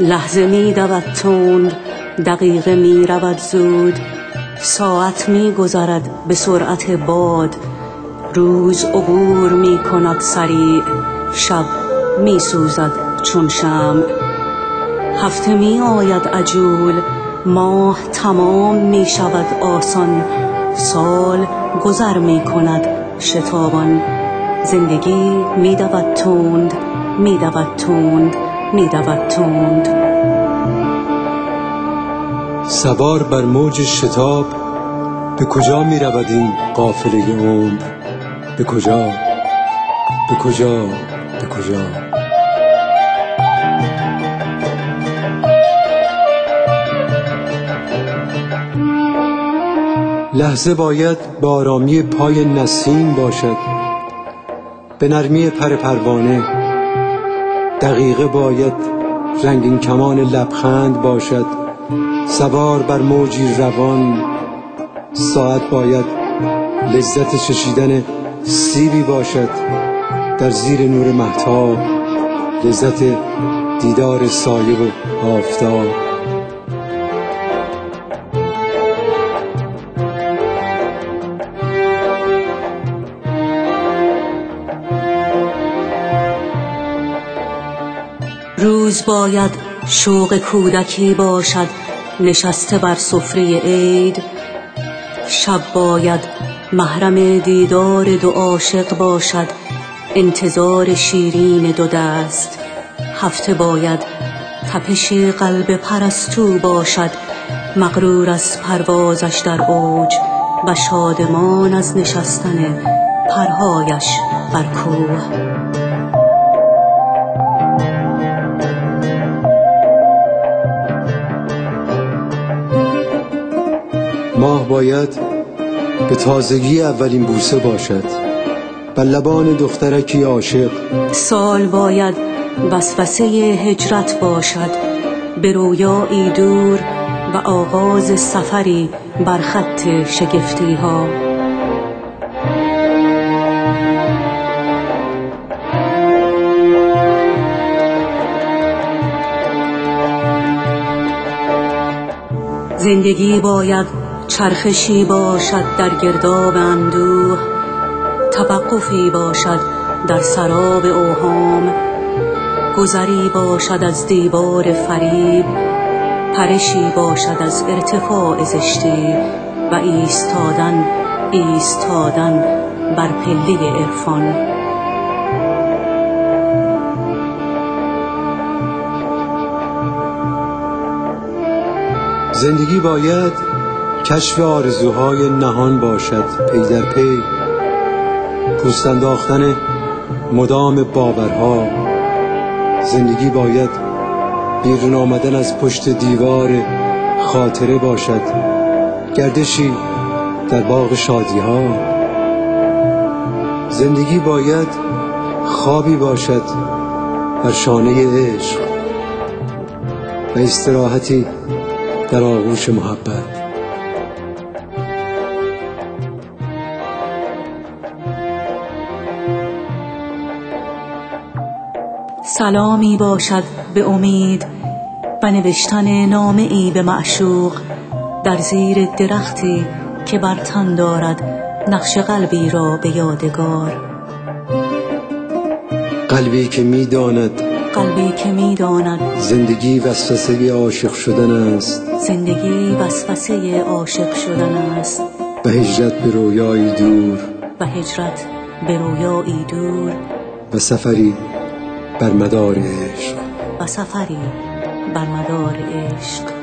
لحظه می دود تند، دقیقه می رود زود، ساعت می گذرد به سرعت باد، روز عبور می کند سریع، شب می سوزد چون شمع. هفته می آید عجول، ماه تمام می شود آسان، سال گذر می کند شتابان. زندگی می دود تند، می دود تند، می دود تند. سوار بر موج شتاب، به کجا می رود این قافله عمر؟ به کجا؟ به کجا؟ به کجا؟ لحظه باید به آرامی پای نسیم باشد، به نرمی پر پروانه. دقیقه باید رنگین کمان لبخند باشد، سوار بر موجی روان. ساعت باید لذت چشیدن سیبی باشد، در زیر نور مهتاب لذت دیدار سایه و آفتاب. روز باید شوق کودکی باشد، نشسته بر سفره عید. شب باید محرم دیدار دو عاشق باشد، انتظار شیرین دو دست. هفته باید تپش قلب پرستو باشد، مغرور از پروازش در اوج و شادمان از نشستن پرهایش بر کوه. ماه باید به تازگی اولین بوسه باشد، بر لبان دخترکی عاشق. سال باید وسوسه هجرت باشد، به رویایی دور و آغاز سفری بر خط شگفتی ها. زندگی باید چرخشی باشد در گرداب اندوه، توقفی باشد در سراب اوهام، گذری باشد از دیوار فریب، پرشی باشد از ارتفاع زشتی و ایستادن بر پله عرفان. زندگی باید کشف آرزوهای نهان باشد، پی در پی پوست انداختن مدام باورها. زندگی باید بیرون آمدن از پشت دیوار خاطره باشد، گردشی در باغ شادی‌ها. زندگی باید خوابی باشد بر شانه عشق و استراحتی در آغوش محبت. سلامی باشد به امید و نوشتن نامه ای به معشوق، در زیر درختی که بر تن دارد نقش قلبی را به یادگار. قلبی که می‌داند زندگی وسوسه عاشق شدن است، زندگی وسوسه عاشق شدن است، و هجرت به رویایی دور، و سفری بر مدار عشق.